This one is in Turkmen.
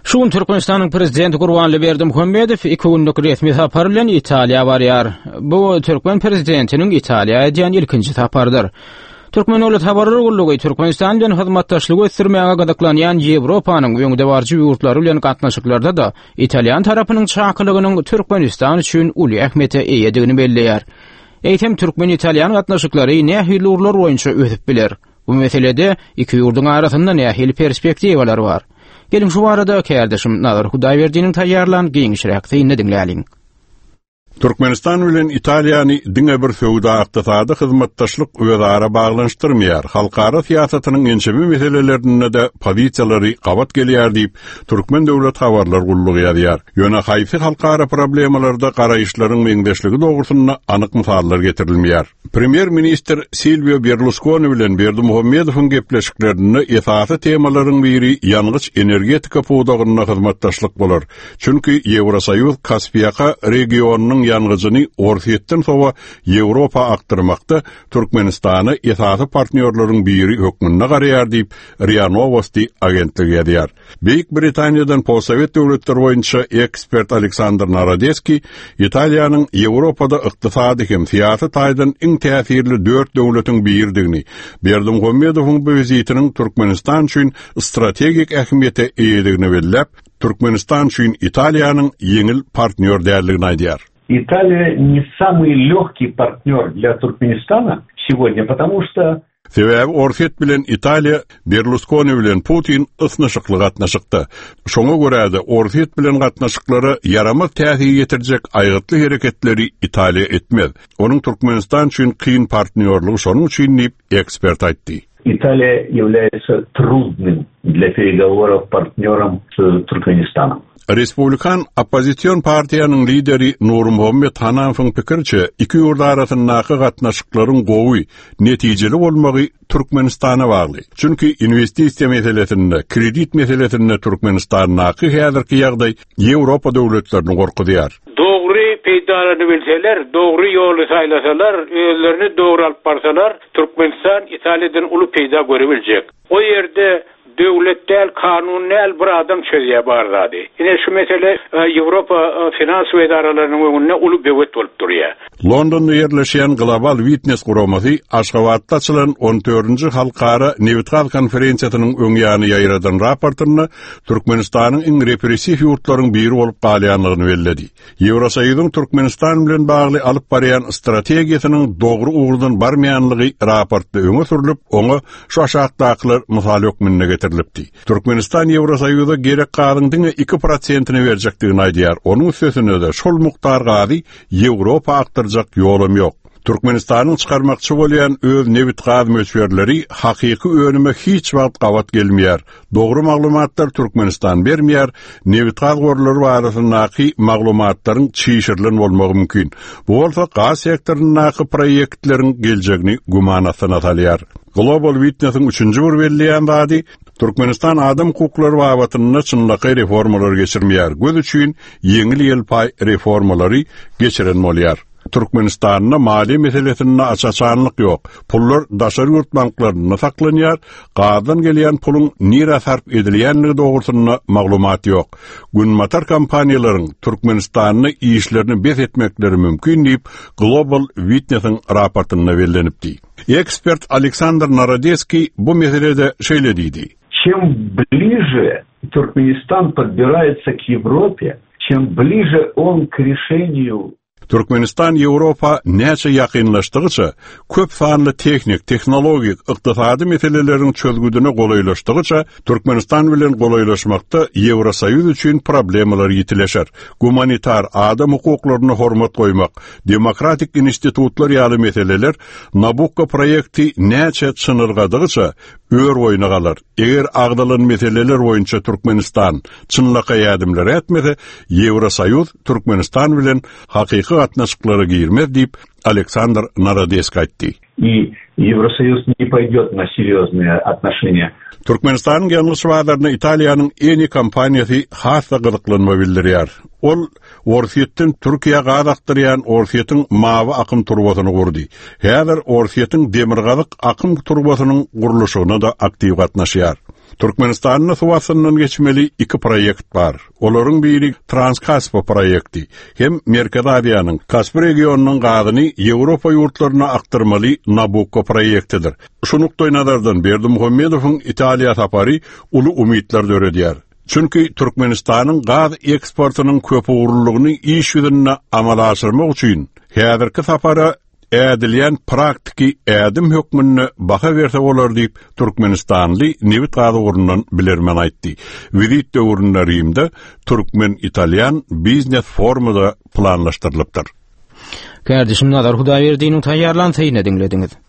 Şuun Türkmenistan'ın prezidenti Gurbanly Berdimuhammedow 2 günlük resmi sapar bilen Italiýa barýar. Bu Türkmen prezidentiniň Italiýa diýen ilkinji sapardyr. Türkmen Döwlet Habarlar Gullugy Türkmenistan bilen hyzmatdaşlyk ösdürmäge gadaklanýan Ýewropanyň öňde barjy ýurtlary bilen gatnaşyklarda da Italiýan tarapynyň çakylygynyň Türkmenistan üçin uly ähmiýete eýedigini belleýär. Eýtem Türkmen Italiýan gatnaşyklary nähili urlar boýunça ötüp biler. Bu meselede iki ýurduň arasynda nähili perspektiwalar bar. Gelin şu arada kärdeşim Nazar Hudaýberdiňiň taýýarlan giňişräkdigini dinläliň. Türkmenistan bilen Italiýany diňe bir söwda ykdysady hyzmatdaşlyk özara baglanyşdyrmaýar. Halkara siýasatynyň ençemi meselelerinde de pozisiýalary gabat gelýär diýip Türkmen Döwlet Habarlar Gullugy ýazýar. Ýöne haýsy halkara problemalarda garaýyşlaryň meňdeşligi dogrusyna anyk misallar getirilmeýär. Premier Minister Silvio Berlusconi bilen Berdimuhammedowyň gepleşiklerini esasy temalaryň biri ýalňyç energetika puwdagyna hyzmatdaşlyk bolar. Çünki Ýewrosoýuz Kaspiýaka regionynyň ýangyjyny orsiýetden sowa Ýewropa aktyrmakda Türkmenistany esasy partnerlaryň biri hökmünde garaýar diýip RIA Novosti agentligi ýazýar. Beýik Britaniýadan postsowet döwletleri boýunça ekspert Aleksandr Narodeski Italiýanyň Ýewropada ykdysady hem siýasy taýdan iň täsirli 4 döwletiň birdigini, Berdimuhammedowyň bu vizitiniň Türkmenistan üçin strategik ähmiýete eýedigini bellep, Türkmenistan üçin Italiýanyň ýeňil partner därligini aýdýar. Италия не самый легкий партнер для Туркменистана сегодня, потому что Sebäbi orsiýet bilen Italiýa Berlusconi bilen Putin ysnaşykly gatnaşykdy. Şoňa görä-de orsiýet bilen gatnaşyklary ýaramaz täsir ýetirjek aýgytly hereketleri Italiýa etmez. Onuň Türkmenistan üçin kyn partnerligi şonuň üçin diýip ekspert aýtdy. Италия является трудным для переговоров партнером с Туркменистаном. Respublikan Oppozisiýon partiýanyň lideri Nurmuhammed Hanafowyň pikirçe, iki ýurt arasyndaky gatnaşyklaryň gowy, netijeli bolmagy Türkmenistana bagly. Çünki investisiýa meselesinde, kredit meselesinde Türkmenistanyňky häzirki ýagdaý Ýewropa döwletlerini gorkudýar. Dogry peýdalany bilseler, dogry ýoly saýlasalar, özlerini dogry alyp barsalar, Türkmenistan Italiýadan uly peýda görebiljek. O ýerde döwlet del kanun näl bir adam çözýär barady. Ine şu mesele Ýewropa finans edaralarynyň öňünde uly böwet bolup durýar. Londonda ýerleşýän Global Witness guramasy Aşgabatda açylan 14-nji halkara Neutral konferensiýasynyň öňýany ýaýradan raportyny Türkmenistanyň iň repressiw ýurtlaryň biri bolup galýanlygyny belledi. Ýewrosoýuzyň Türkmenistan bilen bagly alyp barýan strategiýasynyň dogry uğurdan barmaýanlygy raportda öňe sürilip, oňa şu aşagdakylar mysal hökmünde getirilipdi. Türkmenistan Ýewrosoýuza gerek galynyň 2%-ni berjekdigini aýdýar. Onuň sözüne de şol muktar gady Ýewropa aktyrjak ýolum ýok. Türkmenistanyň çykarmakçy bolýan öz newit gaz möçberleri hakyky önüme hiç wagt gabat gelmeýär. Dogry maglumatlar Türkmenistan bermeýär. Newit gaz gorlary barasyndaky maglumatlaryň çyşyrlyň bolmagy mümkin. Bu bolsa gaz sektorundaky proýektleriň geljegini gumanasyna salýar. Global Witness'in 3-nji bir belleýän wady Türkmenistan adam hukuklary babatyna çynlaky reformalar geçirmeýär. Göz üçin ýeňil ýelpay reformalary geçiren bolýar. Türkmenistanyň mali meselesinde açaçanlyk ýok. Pullar daşary ýurt banklaryna saklanýar. Gadan gelýän puluň nira sarf edilýänligi dogrusyna maglumat ýok. Günmatar kompaniýalaryň Türkmenistanyň işlerini bez etmekleri mümkin diýip Global Witness'in raportyna bellenipdi. Ekspert Aleksandr Narodeski bu meselede şeýle diýdi. Чем ближе Туркменистан подбирается к Европе, чем ближе он к решению Türkmenistan Ýewropa näçe ýakynlaşdygyça, köp sanly teknik, teknologik, ykdysady meseleleriň çözgüdüne golaylaşdygyça, Türkmenistan bilen golaylaşmakda Ýewrosoýuz üçin problemalar ýitileşer. Humanitar adam hukuklaryna hormat goýmak, demokratik institutlar ýaly meseleler Nabucco proýekti näçe çynyrgadygyça ör oýna galar. Eger agdalan meseleler boýunça Türkmenistan çynlaka ýadymlar etmese, Ýewrosoýuz Türkmenistan bilen hakyky gatnaşyklary girmez diýip Aleksandr Narodeski aýtdy. И Евросоюз не пойдет на серьезные отношения. Türkmenistan'ın ýalňyş wagtlaryna Italiýanyň eni kampaniýasy hassa gyzyklanma bildirýär. Ol orsiýetden Türkiýe gazakdyrýan orsiýetiň mawy akym turbasyny gurdy. Häzir orsiýetiň demir gazyk akym turbasynyň guruluşyna da aktiw gatnaşýar. Türkmenistan'ın suwasyndan geçmeli iki proyekt bar. Olaryň biri Transkaspo projekti. Hem Merkez Aziýanyň Kaspy regionunyň gazyny Ýewropa ýurtlaryna aktarmaly Nabucco projektidir. Şunukdoý nazardan Berdimuhammedowyň Italiýa tapary uly umytlar döredýär. Çünki Türkmenistanyň gaz eksportynyň köp uğurlulygyny iş ýüzüne amala aşyrmak üçin häzirki tapara ädilýän praktiki ädim hökmüne baha berse bolar diýip Türkmenistanly Newit gazy urundan bilermen aýtdy. Vizit döwründe Rimde Türkmen-Italyan biznes forumda planlaşdyrylypdyr. Kardeşim Nazar Hudaýberdiniň taýýarlanýan diňlediňiz.